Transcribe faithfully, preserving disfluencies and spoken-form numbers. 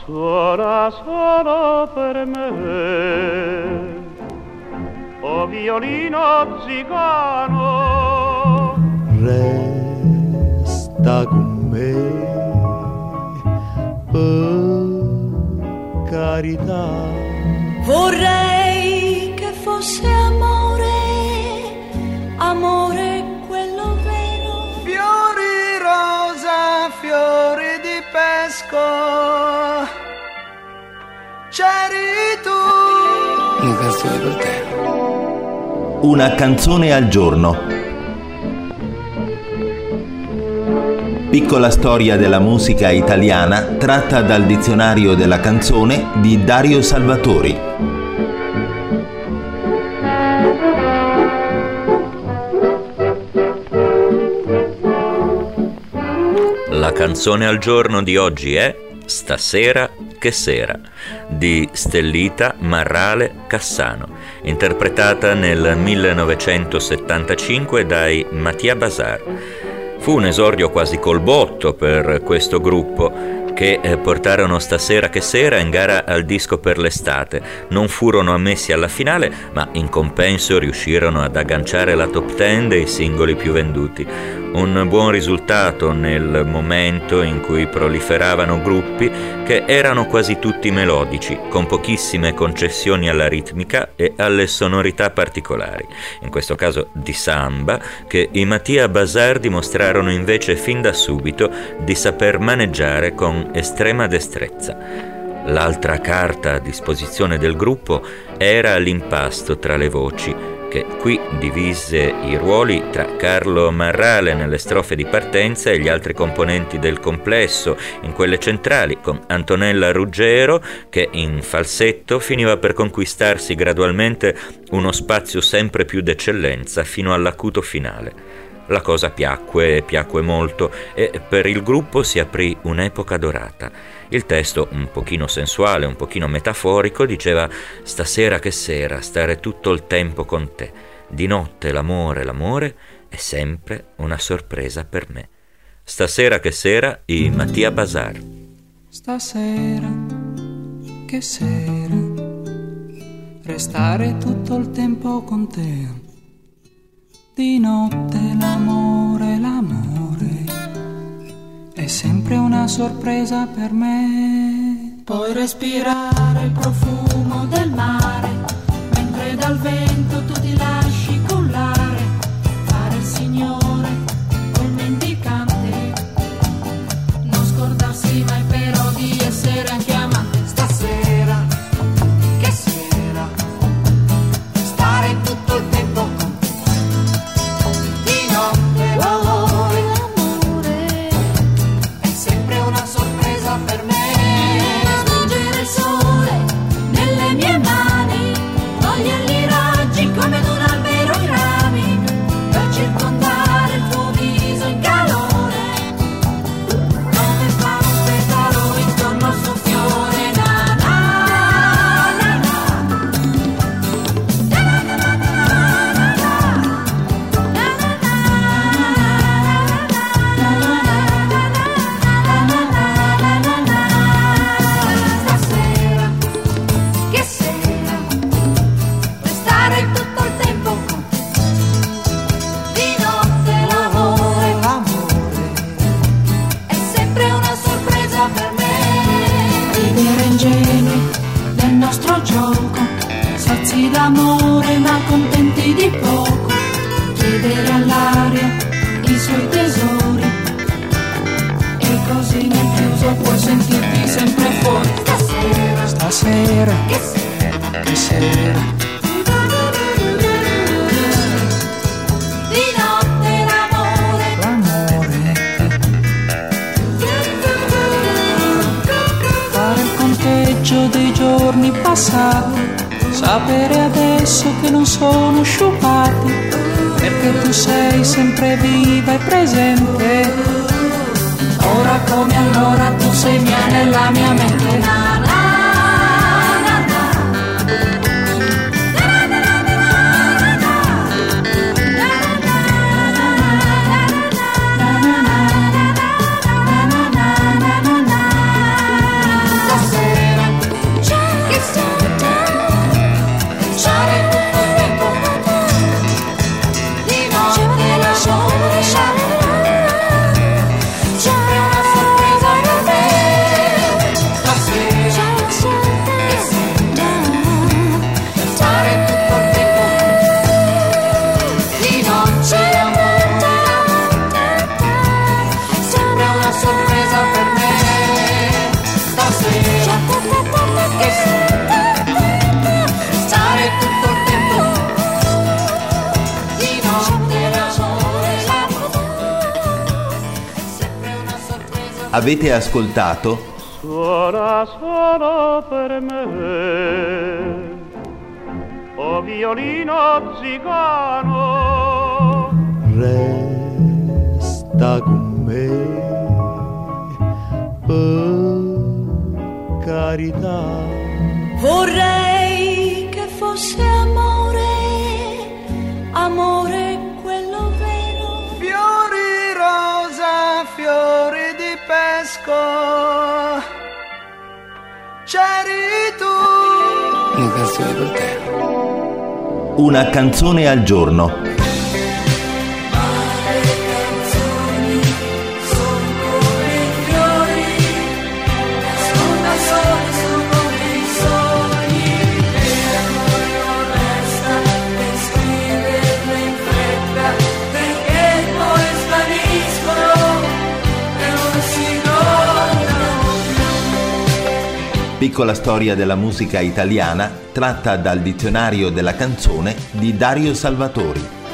suona solo per me, o violino zigano, resta con me, per carità. Vorrei che fosse amore, amore quello vero. Fiori rosa, fiori di pesco, c'eri tu. Una canzone per te. Una canzone al giorno. Piccola storia della musica italiana tratta dal dizionario della canzone di Dario Salvatori. La canzone al giorno di oggi è Stasera che sera di Stellita Marrale Cassano, interpretata nel millenovecentosettantacinque dai Mattia Bazar. Fu un esordio quasi col botto per questo gruppo, che portarono Stasera che sera in gara al disco per l'estate. Non furono ammessi alla finale, ma in compenso riuscirono ad agganciare la top ten dei singoli più venduti. Un buon risultato nel momento in cui proliferavano gruppi che erano quasi tutti melodici, con pochissime concessioni alla ritmica e alle sonorità particolari. In questo caso di samba, che i Mattia Bazar dimostrarono invece fin da subito di saper maneggiare con estrema destrezza. L'altra carta a disposizione del gruppo era l'impasto tra le voci, che qui divise i ruoli tra Carlo Marrale nelle strofe di partenza e gli altri componenti del complesso in quelle centrali, con Antonella Ruggero che in falsetto finiva per conquistarsi gradualmente uno spazio sempre più d'eccellenza fino all'acuto finale. La cosa piacque e piacque molto, e per il gruppo si aprì un'epoca dorata. Il testo, un pochino sensuale, un pochino metaforico, diceva: stasera che sera, stare tutto il tempo con te. Di notte l'amore, l'amore è sempre una sorpresa per me. Stasera che sera, i Mattia Bazar. Stasera che sera, restare tutto il tempo con te. Di notte l'amore, l'amore è sempre una sorpresa per me. Puoi respirare il profumo del mare, mentre dal vento tu ti lasci cullare, fare il signore, quel mendicante, non scordarsi mai però di essere anche amante. Stasera, che sera, stare tutto il tempo con te. Di notte l'amore, l'amore è sempre una sorpresa per me. Stringere il sole nelle mie mani, togliergli i raggi come ad un albero i rami, per circondare il tuo viso in calore, come fa un petalo intorno al suo fiore. Na na na na, na na na na Stasera, che sera, restare tutto il tempo con te. Di notte l'amore, l'amore è sempre una sorpresa per me. Ridere ingenui del nostro gioco, sazi d'amore ma contenti di poco, chiedere all'aria i suoi tesori, e così nel chiuso puoi sentirti sempre fuori. Stasera, Stasera che sera, che sera, di notte l'amore, l'amore, fare il conteggio dei giorni passati, sapere adesso che non sono sciupati, perché tu sei sempre viva e presente. Ora come allora tu sei mia nella mia mente. na na na na, na na na na na, na na na na na. sera, che stare tutto il tempo, di notte l'amore, l'amore, è sempre una sorpresa. Avete ascoltato Suona solo per me, o violino zigano, resta con me, per carità. Vorrei che fosse amore, amore quello vero. Fiori rosa, fiori di pesco, c'eri tu. Una canzone per te. Una canzone al giorno. Piccola storia della musica italiana tratta dal dizionario della canzone di Dario Salvatori.